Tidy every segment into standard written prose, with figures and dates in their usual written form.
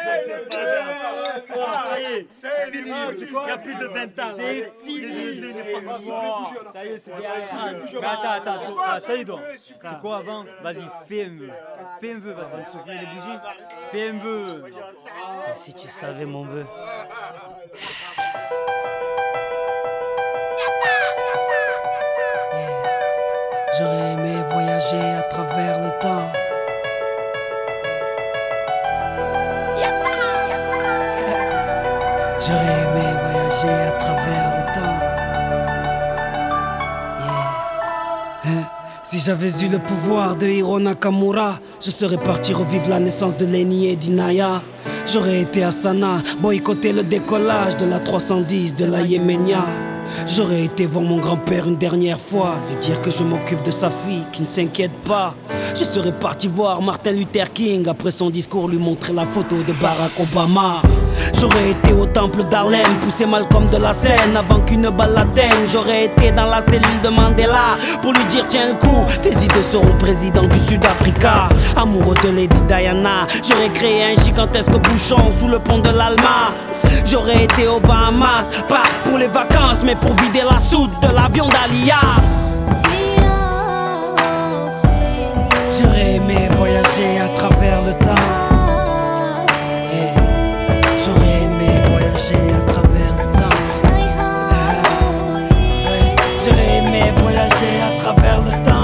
C'est fini, il y a plus de 20 ans. C'est fini. Ça y est, c'est derrière. Attends, ça y est donc. C'est quoi avant? Vas-y, fais un vœu. Fais un vœu, vas-y. On souffler les bougies. Fais un vœu. Si tu savais mon vœu. J'aurais aimé voyager à travers le temps. J'aurais aimé voyager à travers le temps. Si j'avais eu le pouvoir de Hiro Nakamura, je serais parti revivre la naissance de Lenny et d'Inaya. J'aurais été à Sanaa, boycotter le décollage de la 310 de la Yéménia. J'aurais été voir mon grand-père une dernière fois, lui dire que je m'occupe de sa fille, qui ne s'inquiète pas. Je serais parti voir Martin Luther King, après son discours lui montrer la photo de Barack Obama. J'aurais été au temple d'Harlem, pousser Malcolm de la scène avant qu'une balle l'atteigne. J'aurais été dans la cellule de Mandela pour lui dire tiens le coup, tes idées seront président du Sud-Africa. Amoureux de Lady Diana, j'aurais créé un gigantesque bouchon sous le pont de l'Alma. J'aurais été aux Bahamas, pas pour les vacances mais pour vider la soute de l'avion d'Alia. J'aurais aimé voyager à travers le temps. J'aurais aimé voyager à travers le temps. J'aurais aimé voyager à travers le temps.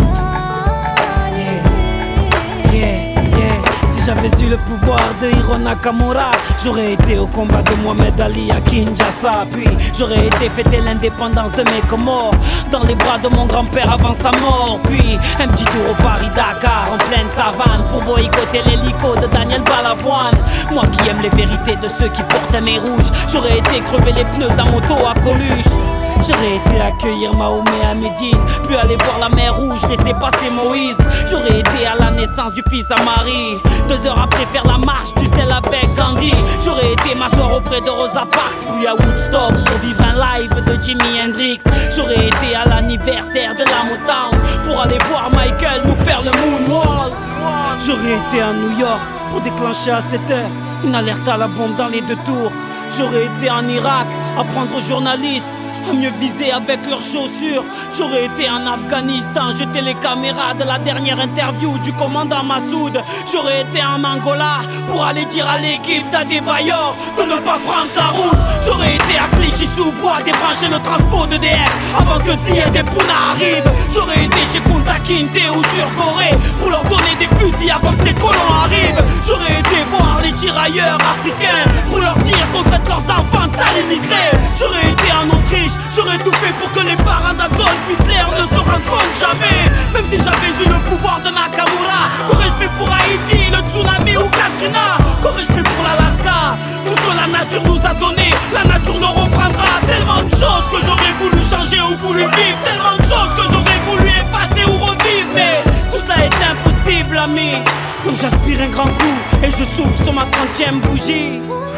Si j'avais eu le pouvoir de Hiro Nakamura, j'aurais été au combat de Mohamed Ali à Kinshasa. Puis j'aurais été fêter l'indépendance de mes Comores dans les bras de mon grand-père avant sa mort. Puis un petit tour au Paris-Dakar en pleine savane pour boycotter l'hélico de Daniel Balavoine. Moi qui aime les vérités de ceux qui portent un nez rouge, j'aurais été crever les pneus d'un moto à Coluche. J'aurais été accueillir Mahomet à Médine, puis aller voir la mer Rouge, laisser passer Moïse. J'aurais été à la naissance du fils à Marie, 2 heures après faire la marche du sel avec Gandhi. J'aurais été m'asseoir auprès de Rosa Parks, puis à Woodstock pour vivre un live de Jimi Hendrix. J'aurais été à l'anniversaire de la Motown pour aller voir Michael nous faire le moonwalk. J'aurais été à New York pour déclencher à 7 heures une alerte à la bombe dans les 2 tours. J'aurais été en Irak apprendre aux journalistes à mieux viser avec leurs chaussures. J'aurais été en Afghanistan, jeter les caméras de la dernière interview du commandant Massoud. J'aurais été en Angola pour aller dire à l'équipe d'Adebayor de ne pas prendre la route. J'aurais été à Clichy-sous-Bois débrancher le transport d'EDF avant que Ziyad et Pouna arrivent. J'aurais été chez Kunta Kinte ou sur Corée pour leur donner des fusils avant que les colons arrivent. J'aurais été voir les tirailleurs africains pour leur dire qu'on traite leurs enfants de sales immigrés. J'aurais été en Autriche, j'aurais tout fait pour que les parents d'Adolf Hitler ne se rendent compte jamais. Même si j'avais eu le pouvoir de Nakamura, qu'aurais-je fait pour Haïti, le tsunami ou Katrina? Qu'aurais-je fait pour l'Alaska? Tout ce que la nature nous a donné, la nature le reprendra. Tellement de choses que j'aurais voulu changer ou voulu vivre, tellement de choses que j'aurais voulu effacer ou revivre. Mais tout cela est impossible, ami. Donc j'aspire un grand coup et je souffle sur ma 30e bougie.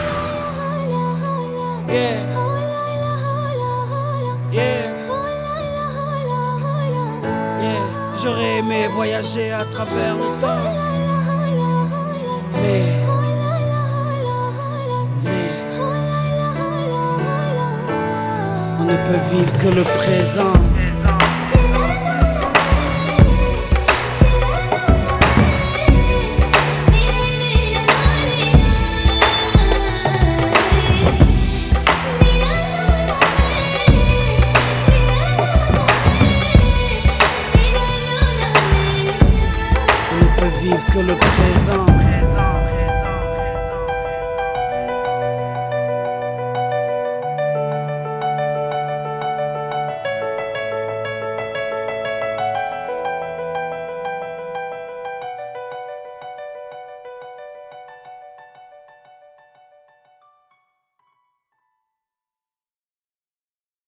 Yeah. J'aurais aimé voyager à travers le temps, mais on ne peut vivre que le présent.